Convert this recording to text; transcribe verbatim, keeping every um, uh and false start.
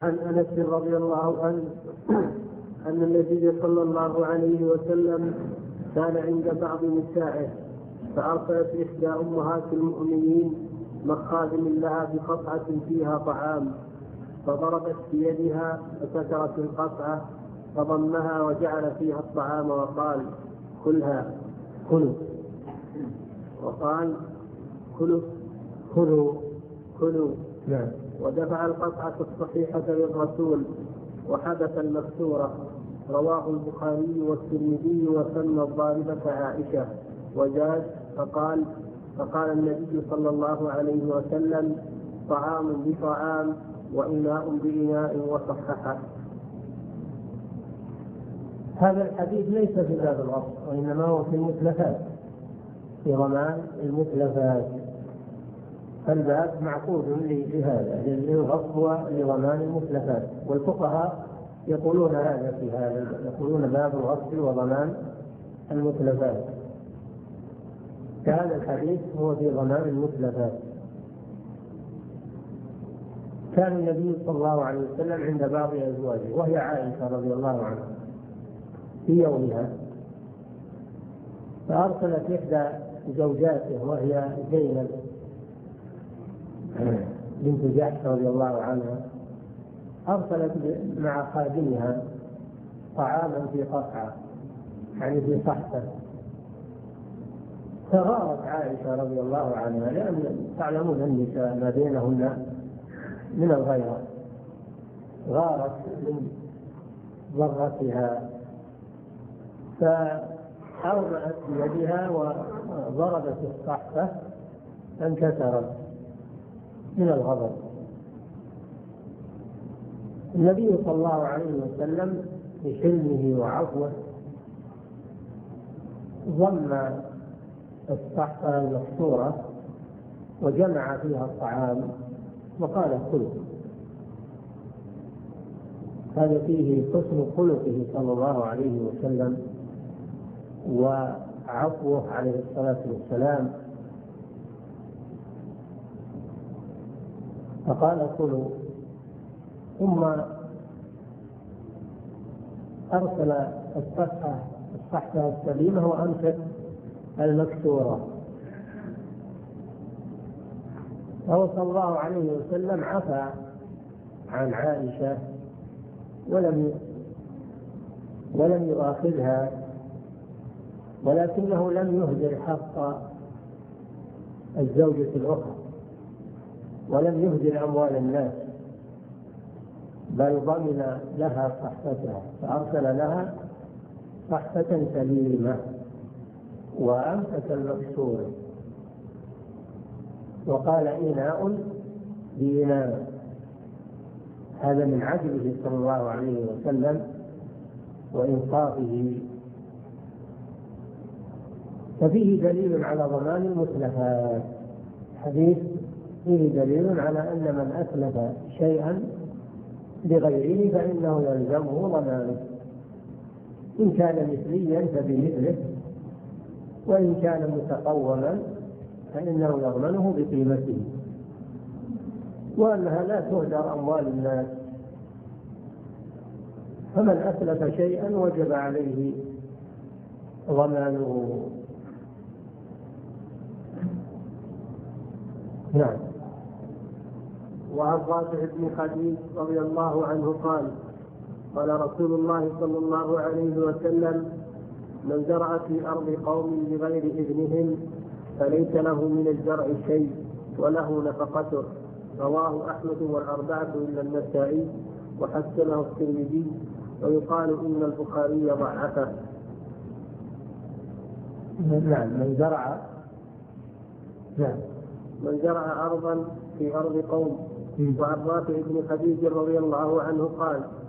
عن أنس رضي الله عنه أن النبي صلى الله عليه وسلم كان عند بعض نسائه فأرسلت إحدى أمهات المؤمنين مخادم لها بقطعة فيها طعام، فضربت بيدها فكسرت القطعة فضمها وجعل فيها الطعام وقال: كلها كلوا، وقال: كلوا كلوا كلوا نعم. ودفع القطعة الصحيحة للرسول وحدث المكسورة. رواه البخاري والترمذي وسمى الضاربة عائشة وزاد فقال فقال النبي صلى الله عليه وسلم: طعام بطعام وإناء بإناء، وصححه. هذا الحديث ليس في باب الغصب، وإنما هو في المتلفات، في ضمان المتلفات. فالباب معقود لهذا، للغصب ولضمان المتلفات، والفقهاء يقولون هذا في هذا، يقولون باب الغصب وضمان المتلفات. كهذا الحديث هو في ضمان المتلفات. كان النبي صلى الله عليه وسلم عند بعض أزواجه وهي عائشة رضي الله عنها في يومها، فأرسلت إحدى زوجاته وهي زينب بنت جحش رضي الله عنها، أرسلت مع خادمها طعاما في قطعة، يعني في صحفة. فغارت عائشة رضي الله عنها، لأن تعلمون النساء ما بينهن من الغيرة، غارت من ضرتها فأومأت بيدها وضربت الصحفة فانكسرت من الغضب. النبي صلى الله عليه وسلم بحلمه وعفوه ضم الصحفة المكسورة وجمع فيها الطعام وقال: كل. هذا فيه حسن خلقه صلى الله عليه وسلم وعفوه عليه الصلاة والسلام. فقال: كلوا. ثم أرسل الصحفة الصحفة السليمة وأمسك المكسورة. فهو صلى الله عليه وسلم عفى عن عائشة ولم ولم يؤاخذها، ولكنه لم يهدر حق الزوجة الأخرى ولم يهدر أموال الناس، بل ضمن لها صحفتها، فأرسل لها صحفة سليمة وأمسك المكسور وقال: إناء بإناء. هذا من عدله صلى الله عليه وسلم وإنصافه. ففيه دليل على ضمان المتلفات. حديث فيه دليل على أن من أتلف شيئا لغيره فإنه يلزمه ضمانه، إن كان مثليا فبمثله، وإن كان متقوما فإنه يضمنه بقيمته، وأنها لا تهدر أموال الناس. فمن أتلف شيئا وجب عليه ضمانه. نعم. وعن رافع بن خديج رضي الله عنه قال: قال رسول الله صلى الله عليه وسلم: من زرع في أرض قوم بغير إذنهم فليس له من الزرع شيء وله نفقته. رواه أحمد والأربعة إلا النسائي وحسنه الترمذي، ويقال إن البخاري ضعفه. نعم. من زرع نعم من زرع أرضا في أرض قوم. وعن رافع بن خديج رضي الله عنه قال: